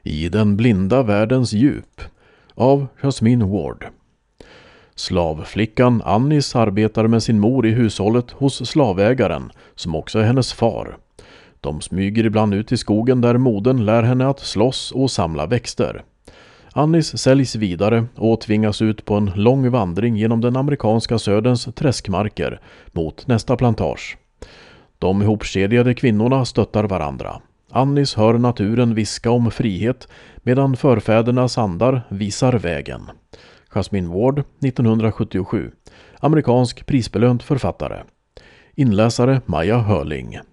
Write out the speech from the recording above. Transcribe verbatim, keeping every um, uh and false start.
I den blinda världens djup av Jasmine Ward. Slavflickan Annis arbetar med sin mor i hushållet hos slavägaren, som också är hennes far. De smyger ibland ut i skogen där modern lär henne att slåss och samla växter. Annis säljs vidare och tvingas ut på en lång vandring genom den amerikanska söderns träskmarker mot nästa plantage. De ihopkedjade kvinnorna stöttar varandra. Annis hör naturen viska om frihet medan förfädernas andar visar vägen. Jasmine Ward, nittonhundrasjuttiosju. Amerikansk prisbelönt författare. Inläsare Maja Hörling.